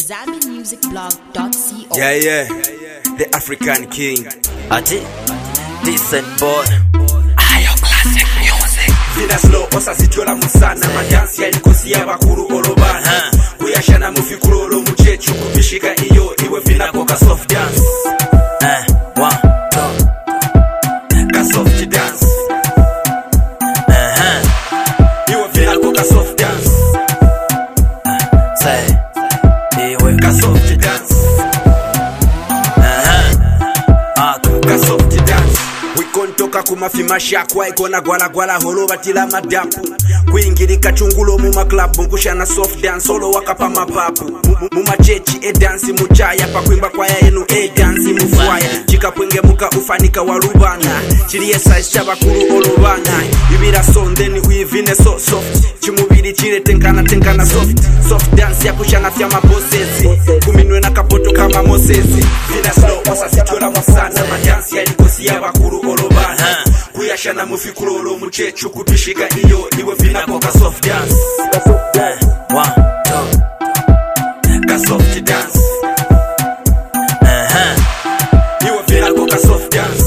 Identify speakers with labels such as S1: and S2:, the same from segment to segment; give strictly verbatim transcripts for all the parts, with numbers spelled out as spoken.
S1: Zambi Music Blog dot co.
S2: Yeah, yeah, the African king.
S3: Ati, decent boy. Ayo classic music.
S2: Vina slow osa sityola musana madansi yalikosi y'abakulu olobana kuyashana mufikulu ol'omucecu kubishika iyo iwe vina koka soft dance.
S3: Eh, one, two.
S2: Ka soft dance.
S3: Uh-huh.
S2: Iwe vina koka soft dance.
S3: Say, iwe
S2: Ka soft dance.
S3: Uh-huh. Ako.
S2: Ka soft dance. Wikontoka kumafima shakwa ikona gwala gwala holo batila madapu kuingirika chungulo mu maklabu nkushana soft dance solo wakapa mapapu mu machechi e dance muchaya pakwimba kwaya yenu e dance mufwaya chikapwenge muka ufanika warubana chiriye size chabakuru olobana ibira sondeni uivine so soft chimubiri chire tenkana tenkana soft soft dance ya kushana fya mabosezi kuminwe na kapoto kama mosezi vina slow osa sityola musana madansi yalikosi y'abakuru olobana kuyashana mufikulu ol'omucecu kubishika iyo iwe vina koka soft dance.
S3: Eh, one, two.
S2: Ka soft dance.
S3: Uh-huh.
S2: Iwe vina koka soft dance.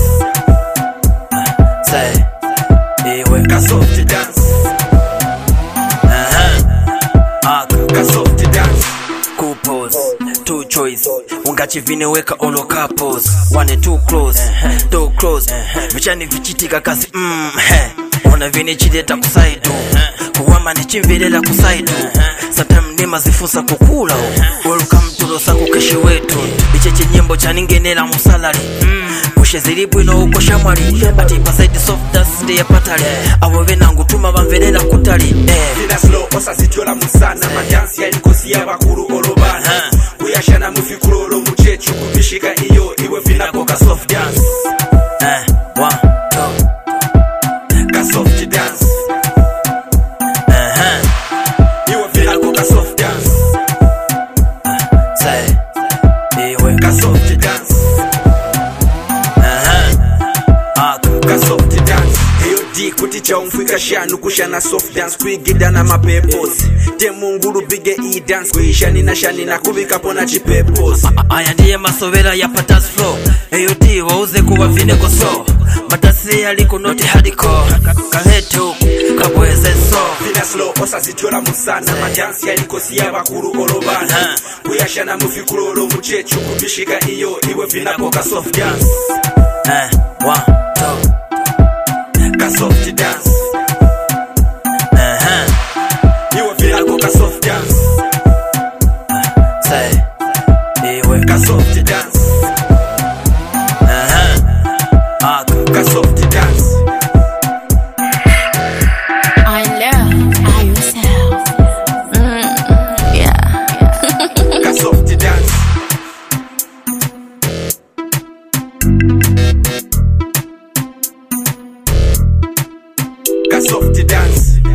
S3: Say, iwe
S2: Ka soft dance.
S3: Uh-huh. Ako.
S2: Ka soft dance.
S3: Cool pose, two choice. Ungachivine weka olo couples. One too close, too close. Vichani vichitika kasi mm he. Ona vini chideta kusaidu. Kuwama ni chimvirela kusaidu. Sometimes nima zifusa kukula. Welcome to Rosaku keshi wetu. Icheche nyembo chaningenela musalari. Pushe zilibu ino uko shamwari. Ati pasaidi soft dance ndiye patali. Awewe nangu tuma bamverela kutali.
S2: Vina slow osa sityola musana madansi yalikosi y'abakulu olobana kuyashana mufikulu ol'omucecu kubishika iyo iwe vina koka soft dance.
S3: Eh, one, two.
S2: Ka soft dance.
S3: Uh-huh.
S2: Iwe vina koka soft dance.
S3: Say, iwe
S2: Ka soft dance.
S3: Uh-huh. Ako.
S2: Ka soft dance. Eyo di kuti chaumfika shanu kushana soft dance kuigidana mapepos temungulu bige e dance kuishani na shani na kubika pona chipepos.
S3: Aya ndiye masovera ya patas flow. Eyo di wauze kuwa vineko so. Matasi yaliko noti hadiko. Kahetu, kabweze so.
S2: Vina slow osa sityola musana madansi yalikosi y'abakulu olobana kuyashana mufikulu ol'omucecu kubishika iyo iwe vina koka soft dance.
S3: Eh, one, two.
S2: Ka soft dance.
S3: Uh-huh.
S2: Iwe vina koka soft dance.
S3: Say, iwe
S2: Ka soft dance.
S3: Uh-huh. Ako.
S2: Ka soft dance.
S1: I love I yourself. Mm, yeah.
S2: Ka soft dance. Ka soft dance.